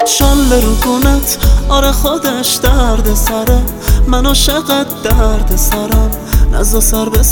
شال رو گونت آره خودش درد سره، من عاشقت درد سرم، نزا سر به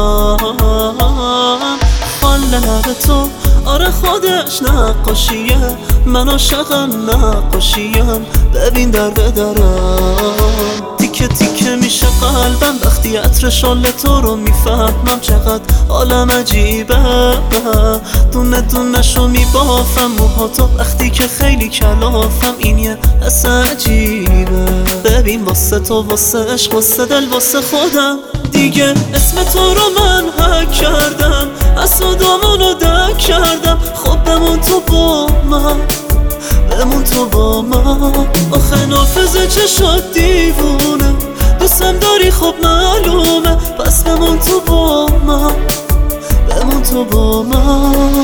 سرم. خال لب تو آره خودش نقاشیه، من عاشقم نقاشیم، ببین در به درم. تیکه تیکه میشه قلبم وقتی عطر شال تو رو میفهمم، چقدر عالم عجیبه. دونه دونه شو میبافم موهاتو وقتی که خیلی کلافم، این یه حس عجیبه. ببین واسه تو، واسه عشق، واسه دل، واسه خودم دیگه اسم تو رو من حک کردم، اسودامونو دک کردم. خب بمون تو با من، بمون تو با من. آخه نافذه چشات دیوونه، دوستم داری خب معلومه، پس بمون تو با من، بمون تو با من.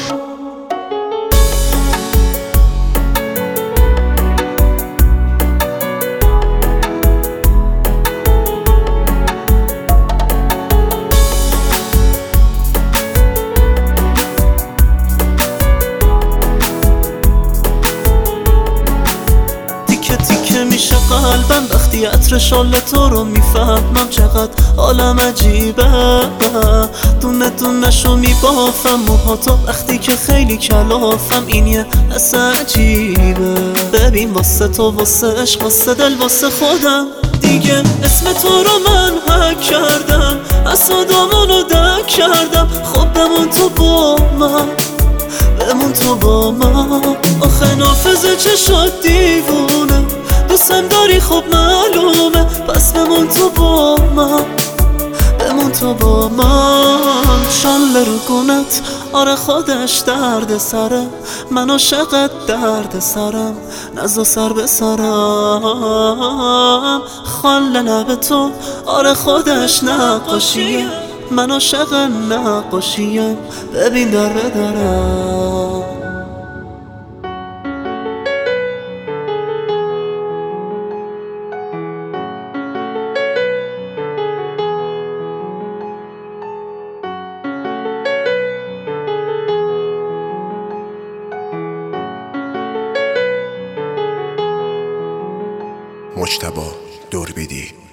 میشه قلبم وقتی عطر شال تو رو میفهمم، چقدر عالم عجیبه. دونه دونه شو میبافم موهاتو وقتی که خیلی کلافم، این یه حس عجیبه. ببین واسه تو، واسه عشق، واسه دل، واسه خودم دیگه اسم تو رو من حک کردم، اسودامونو دک کردم. خب بمون تو با من، بمون تو با من. آخه نافذه چشات دیوونه، دوستم داری خب معلومه، پس بمون تو با من، بمون تو با من. شال رو گونت آره خودش درد سره، من عاشقت درد سرم، نزا سر به سرم. خال لب تو آره خودش نقاشیه، من عاشق نقاشیم، ببین در به درم. مجتبی دوربیدی.